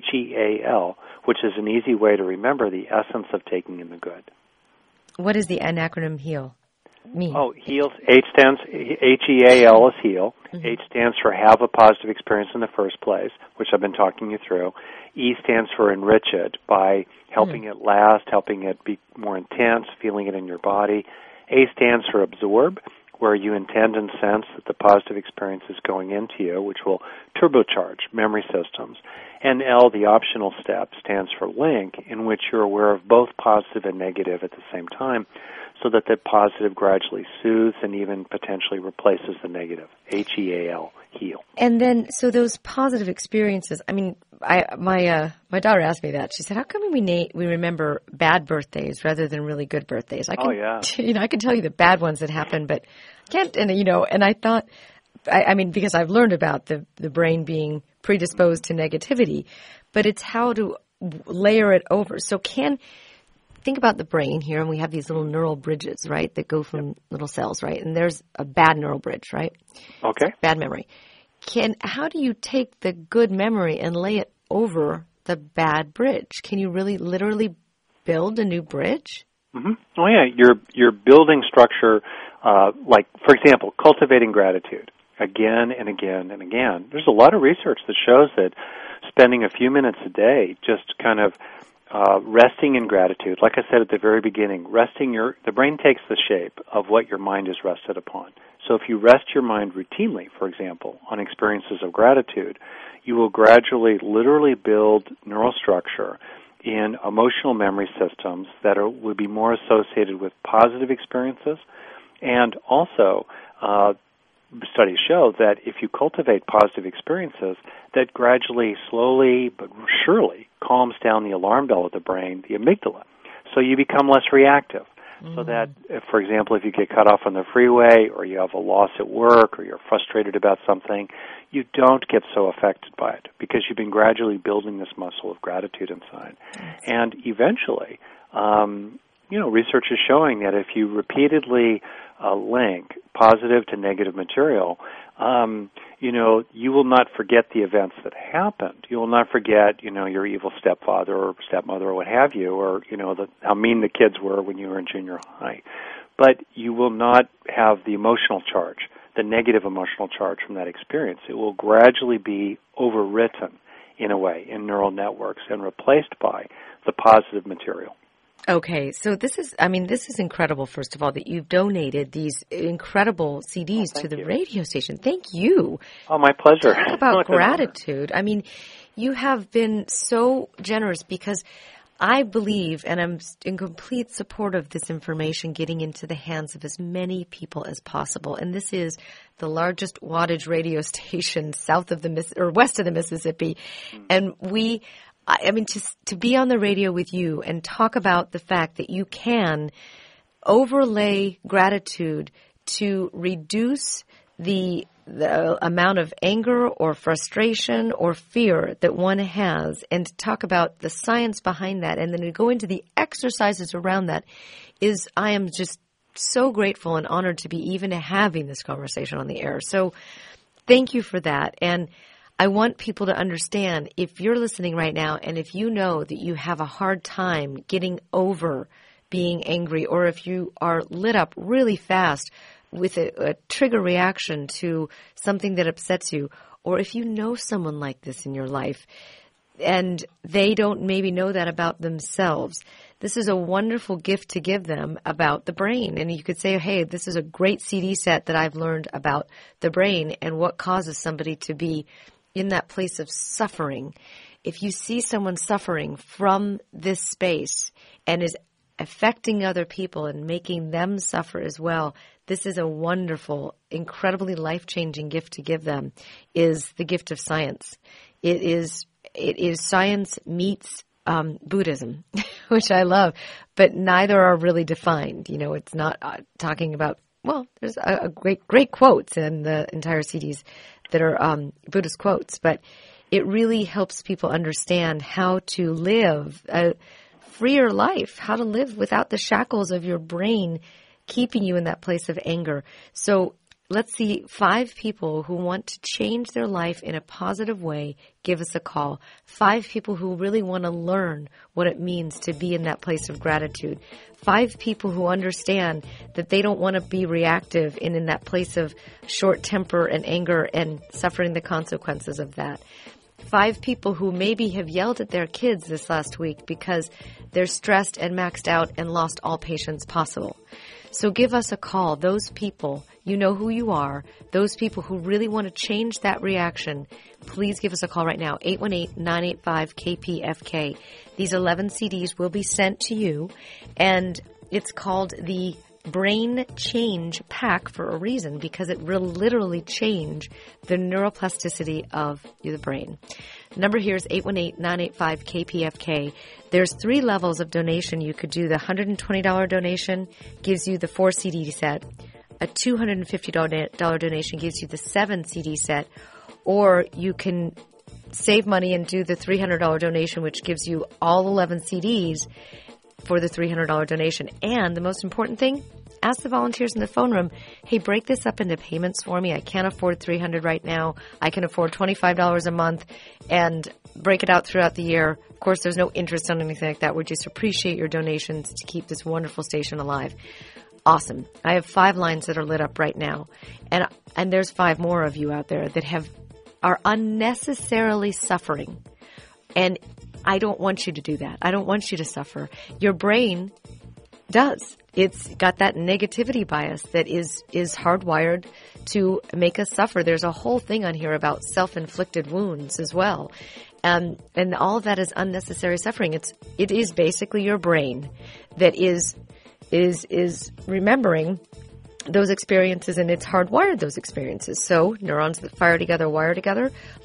HEAL, which is an easy way to remember the essence of taking in the good. What does the acronym HEAL mean? Oh, HEAL, HEAL is HEAL. Mm-hmm. H stands for have a positive experience in the first place, which I've been talking you through. E stands for enrich it by helping it last, helping it be more intense, feeling it in your body. A stands for absorb, where you intend and sense that the positive experience is going into you, which will turbocharge memory systems. And L, the optional step, stands for link, in which you're aware of both positive and negative at the same time, so that the positive gradually soothes and even potentially replaces the negative. HEAL, heal. And then, so those positive experiences, I mean, my daughter asked me that. She said, how come we remember bad birthdays rather than really good birthdays? I can tell you the bad ones that happen, but I can't, and I thought, I mean, because I've learned about the brain being predisposed to negativity, but it's how to layer it over. So think about the brain here, and we have these little neural bridges, right, that go from little cells, right? And there's a bad neural bridge, right? Okay. Bad memory. How do you take the good memory and lay it over the bad bridge? Can you really literally build a new bridge? Mm-hmm. Oh, yeah. You're building structure, like, for example, cultivating gratitude again and again and again. There's a lot of research that shows that spending a few minutes a day just kind of resting in gratitude, like I said at the very beginning, the brain takes the shape of what your mind is rested upon. So if you rest your mind routinely, for example, on experiences of gratitude, you will gradually literally build neural structure in emotional memory systems that would be more associated with positive experiences. And also, studies show that if you cultivate positive experiences, that gradually, slowly, but surely calms down the alarm bell of the brain, the amygdala. So you become less reactive. so that, if, for example, if you get cut off on the freeway or you have a loss at work or you're frustrated about something, you don't get so affected by it because you've been gradually building this muscle of gratitude inside. And eventually, research is showing that if you repeatedly link positive to negative material, you will not forget the events that happened. You will not forget, your evil stepfather or stepmother or what have you, or, how mean the kids were when you were in junior high. But you will not have the emotional charge, the negative emotional charge from that experience. It will gradually be overwritten, in a way, in neural networks and replaced by the positive material. Okay, so this is incredible, first of all, that you've donated these incredible CDs to the radio station. Thank you. Oh, my pleasure. Talk about gratitude. I mean, you have been so generous because I believe, and I'm in complete support of this information getting into the hands of as many people as possible. And this is the largest wattage radio station west of the Mississippi. And to be on the radio with you and talk about the fact that you can overlay gratitude to reduce the amount of anger or frustration or fear that one has, and to talk about the science behind that, and then to go into the exercises around that, I am just so grateful and honored to be even having this conversation on the air. So thank you for that. And I want people to understand, if you're listening right now and if you know that you have a hard time getting over being angry, or if you are lit up really fast with a trigger reaction to something that upsets you, or if you know someone like this in your life and they don't maybe know that about themselves, this is a wonderful gift to give them about the brain. And you could say, hey, this is a great CD set that I've learned about the brain and what causes somebody to be in that place of suffering. If you see someone suffering from this space and is affecting other people and making them suffer as well, this is a wonderful, incredibly life-changing gift to give them, is the gift of science. It is science meets Buddhism, which I love, but neither are really defined. It's not talking about, there's a great quotes in the entire CDs that are Buddhist quotes, but it really helps people understand how to live a freer life, how to live without the shackles of your brain keeping you in that place of anger. So let's see, 5 people who want to change their life in a positive way, give us a call. 5 people who really want to learn what it means to be in that place of gratitude. 5 people who understand that they don't want to be reactive and in that place of short temper and anger and suffering the consequences of that. 5 people who maybe have yelled at their kids this last week because they're stressed and maxed out and lost all patience possible. So give us a call. Those people, you know who you are. Those people who really want to change that reaction, please give us a call right now, 818-985-KPFK. These 11 CDs will be sent to you, and it's called the Brain Change Pack for a reason, because it will literally change the neuroplasticity of the brain. The number here is 818-985-KPFK. There's 3 levels of donation. You could do the $120 donation, gives you the 4 CD set. A $250 donation gives you the 7 CD set. Or you can save money and do the $300 donation, which gives you all 11 CDs for the $300 donation. And the most important thing, ask the volunteers in the phone room, hey, break this up into payments for me. I can't afford $300 right now. I can afford $25 a month, and break it out throughout the year. Of course, there's no interest on anything like that. We just appreciate your donations to keep this wonderful station alive. Awesome. I have 5 lines that are lit up right now. And there's 5 more of you out there that are unnecessarily suffering. And I don't want you to do that. I don't want you to suffer. Your brain does. It's got that negativity bias that is hardwired to make us suffer. There's a whole thing on here about self-inflicted wounds as well. And all of that is unnecessary suffering. It is basically your brain that is remembering those experiences, and it's hardwired those experiences. So neurons that fire together wire together. Let's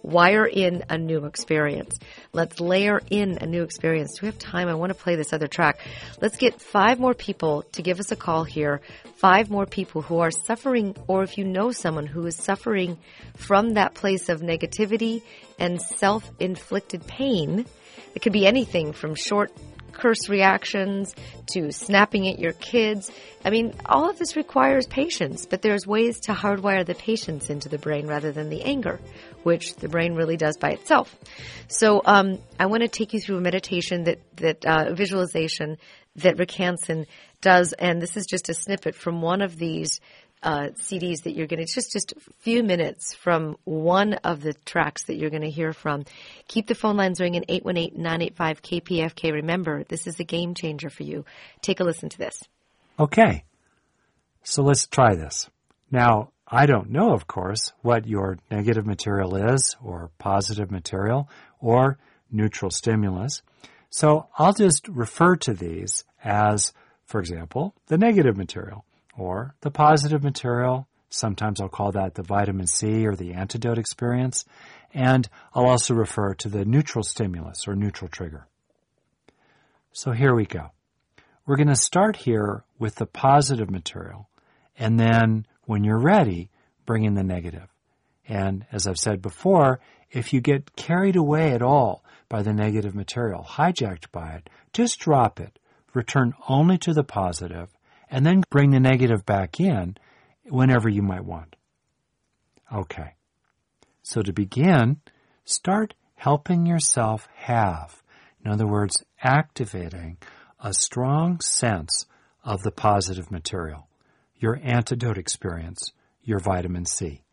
wire in a new experience. Let's layer in a new experience. Do we have time? I want to play this other track. Let's get 5 more people to give us a call here. 5 more people who are suffering, or if you know someone who is suffering from that place of negativity and self-inflicted pain. It could be anything from short curse reactions to snapping at your kids. I mean, all of this requires patience, but there's ways to hardwire the patience into the brain rather than the anger, which the brain really does by itself. So I want to take you through a meditation that visualization that Rick Hansen does, and this is just a snippet from one of these CDs that you're going to, just a few minutes from one of the tracks that you're going to hear from. Keep the phone lines ringing, 818-985-KPFK. Remember, this is a game changer for you. Take a listen to this. Okay, so let's try this. Now, I don't know, of course, what your negative material is, or positive material, or neutral stimulus. So I'll just refer to these as, for example, the negative material, or the positive material. Sometimes I'll call that the vitamin C or the antidote experience. And I'll also refer to the neutral stimulus or neutral trigger. So here we go. We're going to start here with the positive material. And then when you're ready, bring in the negative. And as I've said before, if you get carried away at all by the negative material, hijacked by it, just drop it. Return only to the positive, and then bring the negative back in whenever you might want. Okay. So to begin, start helping yourself have, in other words, activating a strong sense of the positive material, your antidote experience, your vitamin C.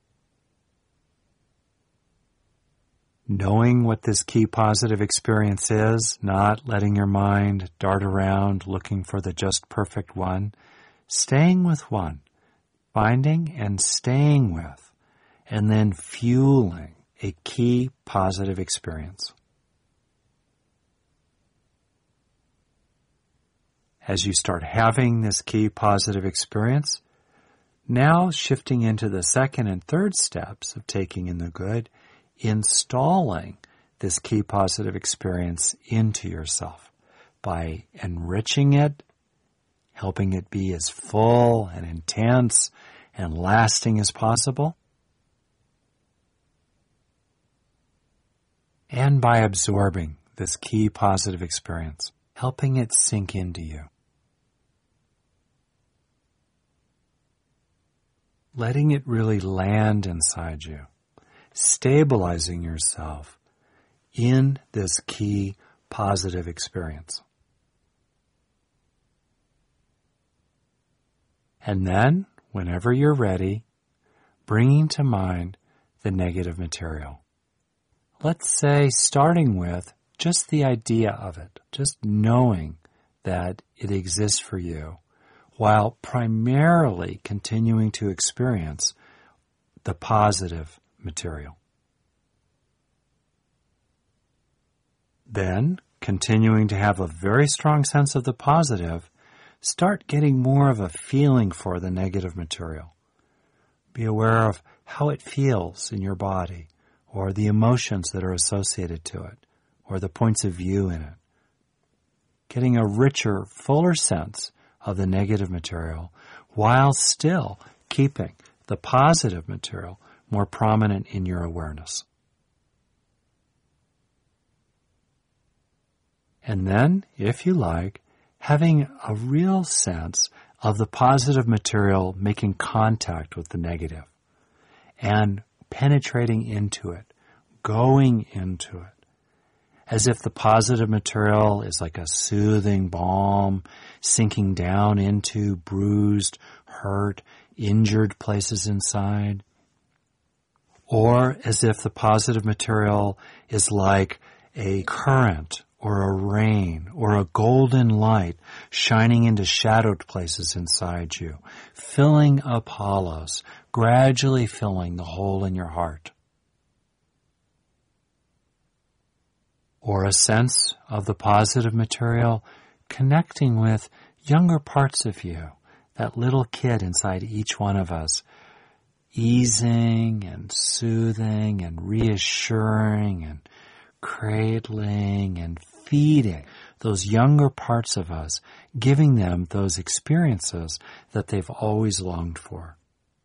Knowing what this key positive experience is, not letting your mind dart around looking for the just perfect one, staying with one, finding and staying with, and then fueling a key positive experience. As you start having this key positive experience, now shifting into the second and third steps of taking in the good, installing this key positive experience into yourself by enriching it, helping it be as full and intense and lasting as possible, and by absorbing this key positive experience, helping it sink into you. Letting it really land inside you. Stabilizing yourself in this key positive experience. And then, whenever you're ready, bringing to mind the negative material. Let's say starting with just the idea of it, just knowing that it exists for you, while primarily continuing to experience the positive material. Then, continuing to have a very strong sense of the positive, start getting more of a feeling for the negative material. Be aware of how it feels in your body, or the emotions that are associated to it, or the points of view in it. Getting a richer, fuller sense of the negative material, while still keeping the positive material more prominent in your awareness. And then, if you like, having a real sense of the positive material making contact with the negative and penetrating into it, going into it, as if the positive material is like a soothing balm sinking down into bruised, hurt, injured places inside. Or as if the positive material is like a current or a rain or a golden light shining into shadowed places inside you, filling up hollows, gradually filling the hole in your heart. Or a sense of the positive material connecting with younger parts of you, that little kid inside each one of us, easing and soothing and reassuring and cradling and feeding those younger parts of us, giving them those experiences that they've always longed for.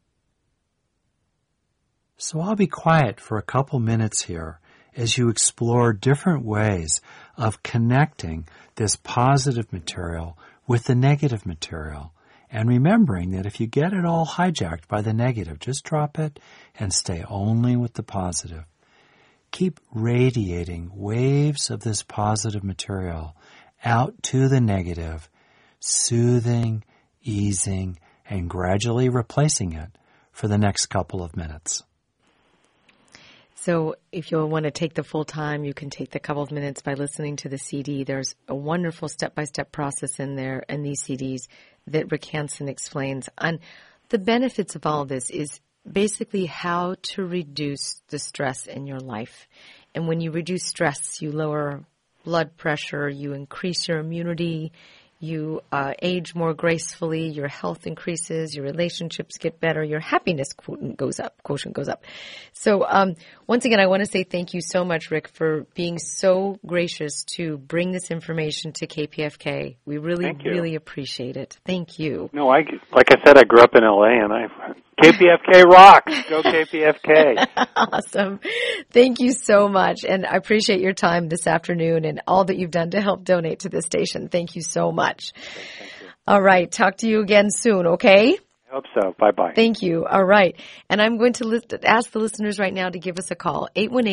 So I'll be quiet for a couple minutes here as you explore different ways of connecting this positive material with the negative material, and remembering that if you get it all hijacked by the negative, just drop it and stay only with the positive. Keep radiating waves of this positive material out to the negative, soothing, easing, and gradually replacing it for the next couple of minutes. So if you want to take the full time, you can take the couple of minutes by listening to the CD. There's a wonderful step-by-step process in there and these CDs that Rick Hanson explains. And the benefits of all this is basically how to reduce the stress in your life. And when you reduce stress, you lower blood pressure, you increase your immunity, you age more gracefully, your health increases, your relationships get better, your happiness quotient goes up. So once again, I want to say thank you so much, Rick, for being so gracious to bring this information to KPFK. We really appreciate it. Thank you. No, like I said, I grew up in LA, and KPFK rocks. Go KPFK. Awesome. Thank you so much. And I appreciate your time this afternoon and all that you've done to help donate to this station. Thank you so much. Thank you. All right. Talk to you again soon, okay? I hope so. Bye-bye. Thank you. All right. And I'm going to ask the listeners right now to give us a call.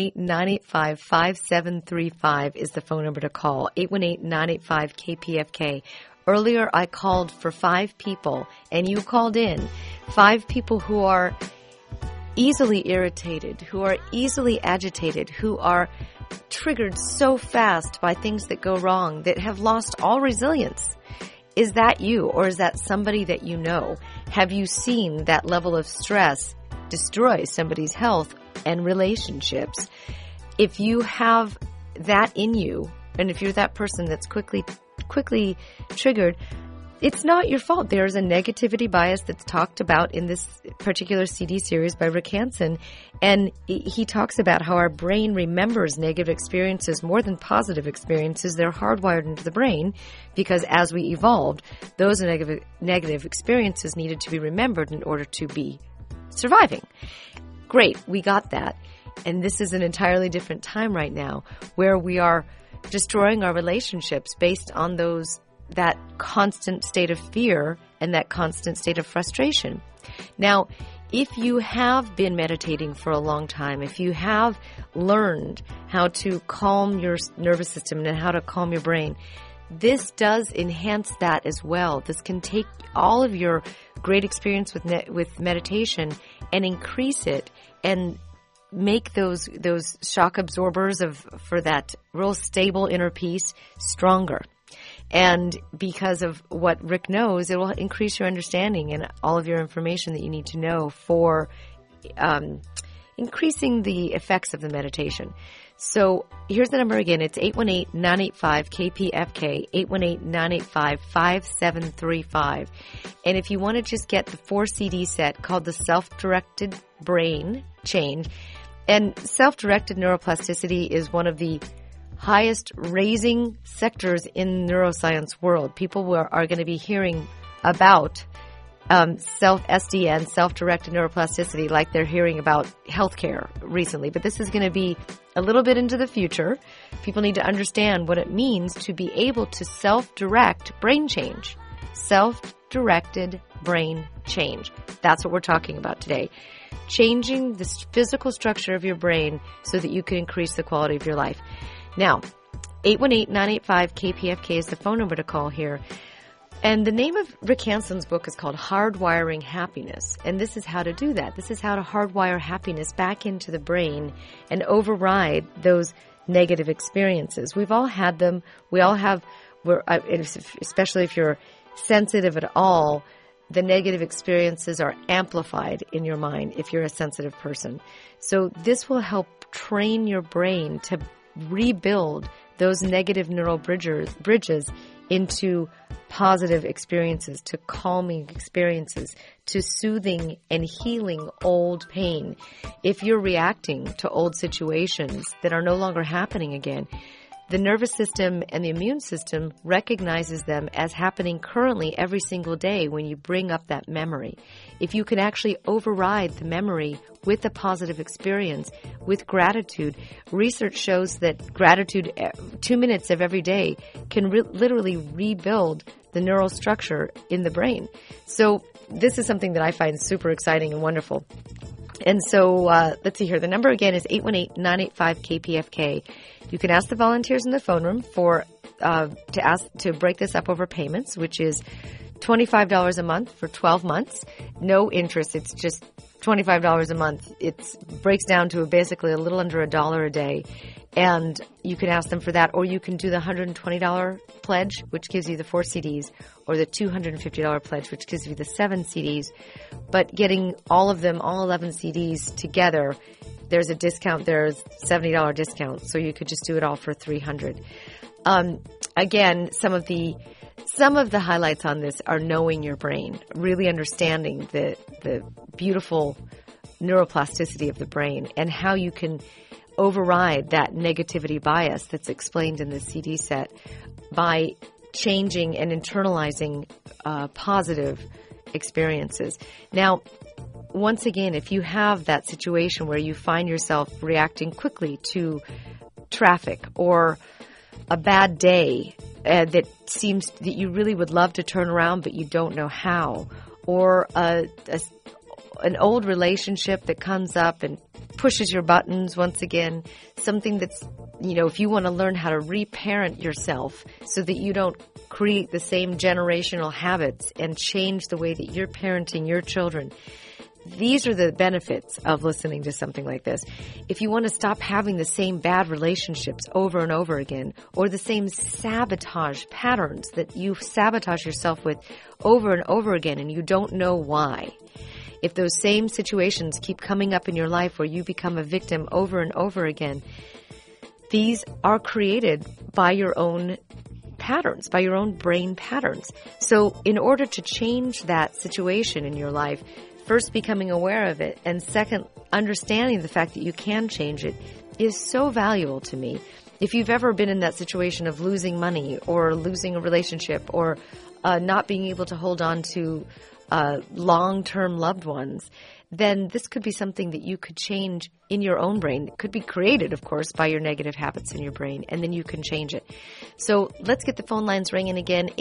818-985-5735 is the phone number to call. 818-985-KPFK. Earlier, I called for 5 people, and you called in. 5 people who are easily irritated, who are easily agitated, who are triggered so fast by things that go wrong, that have lost all resilience. Is that you, or is that somebody that you know? Have you seen that level of stress destroy somebody's health and relationships? If you have that in you, and if you're that person that's quickly triggered, it's not your fault. There's a negativity bias that's talked about in this particular CD series by Rick Hanson, and he talks about how our brain remembers negative experiences more than positive experiences. They're hardwired into the brain because as we evolved, those negative experiences needed to be remembered in order to be surviving. Great, we got that. And this is an entirely different time right now where we are destroying our relationships based on that constant state of fear and that constant state of frustration. Now, if you have been meditating for a long time, if you have learned how to calm your nervous system and how to calm your brain, this does enhance that as well. This can take all of your great experience with meditation and increase it and make those shock absorbers for that real stable inner peace stronger. And because of what Rick knows, it will increase your understanding and all of your information that you need to know for increasing the effects of the meditation. So here's the number again. It's 818-985-KPFK, 818-985-5735. And if you want to just get the 4 CD set called the Self-Directed Brain Change, and self-directed neuroplasticity is one of the highest raising sectors in neuroscience world. People are going to be hearing about self-SDN, self-directed neuroplasticity, like they're hearing about healthcare recently. But this is going to be a little bit into the future. People need to understand what it means to be able to self-direct brain change. Self-directed brain change. That's what we're talking about today. Changing the physical structure of your brain so that you can increase the quality of your life. Now, 818-985-KPFK is the phone number to call here. And the name of Rick Hanson's book is called Hardwiring Happiness. And this is how to do that. This is how to hardwire happiness back into the brain and override those negative experiences. We've all had them. We all have, especially if you're sensitive at all, the negative experiences are amplified in your mind if you're a sensitive person. So this will help train your brain to rebuild those negative neural bridges into positive experiences, to calming experiences, to soothing and healing old pain. If you're reacting to old situations that are no longer happening again, the nervous system and the immune system recognizes them as happening currently every single day when you bring up that memory. If you can actually override the memory with a positive experience, with gratitude, research shows that gratitude 2 minutes of every day can literally rebuild the neural structure in the brain. So this is something that I find super exciting and wonderful. And so let's see here. The number again is 818-985-KPFK. You can ask the volunteers in the phone room to break this up over payments, which is $25 a month for 12 months. No interest. It's just $25 a month. It breaks down to basically a little under $1 a day. And you can ask them for that, or you can do the $120 pledge, which gives you the 4 CDs, or the $250 pledge, which gives you the 7 CDs. But getting all of them, all 11 CDs together, there's a discount. There's $70 discount, so you could just do it all for $300. Again, some of the highlights on this are knowing your brain, really understanding the beautiful neuroplasticity of the brain and how you can override that negativity bias that's explained in the CD set by changing and internalizing positive experiences. Now, once again, if you have that situation where you find yourself reacting quickly to traffic or a bad day that seems that you really would love to turn around but you don't know how, or an old relationship that comes up and pushes your buttons once again, something that's, if you want to learn how to reparent yourself so that you don't create the same generational habits and change the way that you're parenting your children, these are the benefits of listening to something like this. If you want to stop having the same bad relationships over and over again, or the same sabotage patterns that you sabotage yourself with over and over again and you don't know why, if those same situations keep coming up in your life where you become a victim over and over again, these are created by your own patterns, by your own brain patterns. So in order to change that situation in your life, first becoming aware of it, and second, understanding the fact that you can change it is so valuable to me. If you've ever been in that situation of losing money or losing a relationship or not being able to hold on to long-term loved ones, then this could be something that you could change in your own brain. It could be created, of course, by your negative habits in your brain, and then you can change it. So let's get the phone lines ringing again,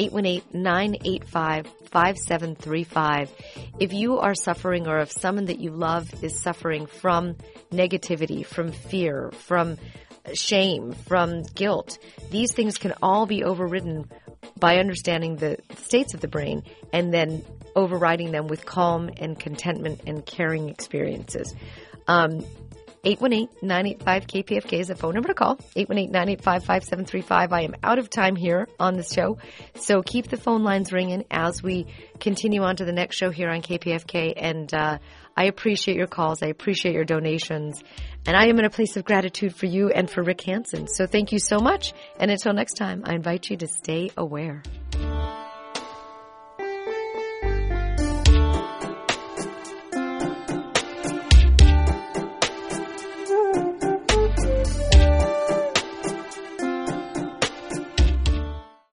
818-985-5735. If you are suffering, or if someone that you love is suffering from negativity, from fear, from shame, from guilt, these things can all be overridden by understanding the states of the brain and then overriding them with calm and contentment and caring experiences. 818-985-KPFK is the phone number to call. 818-985-5735. I am out of time here on the show, so keep the phone lines ringing as we continue on to the next show here on KPFK. And I appreciate your calls. I appreciate your donations. And I am in a place of gratitude for you and for Rick Hansen. So thank you so much. And until next time, I invite you to stay aware.